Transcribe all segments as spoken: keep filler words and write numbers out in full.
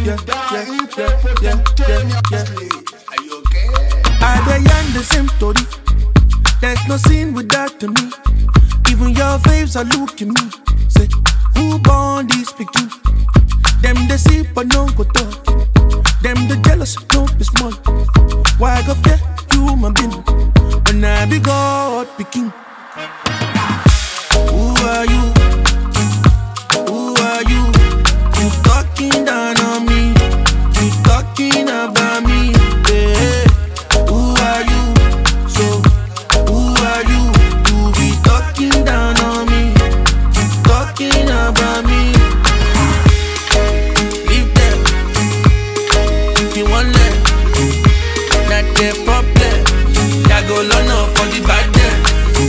yeah, yeah, yeah, yeah, yeah, yeah. Are you okay? I beyond the same story. There's no sin without me. Even your faves are looking me. Say, who born this speaking? Them they see but no go talk. Them the jealous, don't be small. Why go fear human being when I be God picking? Who are you? Who are you? You talking down on me? You talking about me? Yeah. Who are you? So who are you? You be talking down on me? Talking about me? Leave them. If you want them, not their problem. Ya go learn up for the bad them.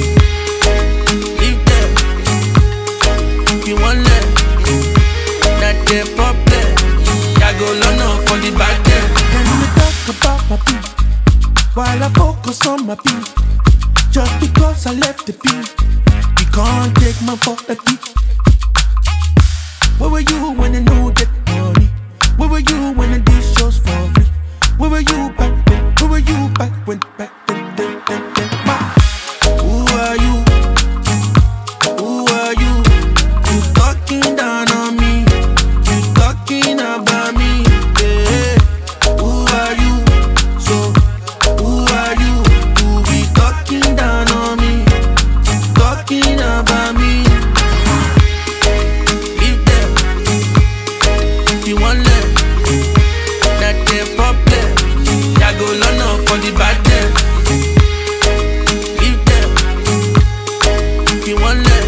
Leave them. If you want them, not their problem. Ya go learn up for the bad them. Let me talk about my people while I focus on my people. Just because I left the beat, you can't take my fault at me. Where were you when I knew that money? Where were you when I did shows for free? Where were you back then? Where were you back when? Back then, then, then, then, my. Who are you? Who are you? You talking down on me? You talking about me? Yeah. Who are you? So who are you? You be talking down on me? Talking about me? Leave them. If you want them, not their problem. Ya go learn up for the bad them. Leave them. If you want them,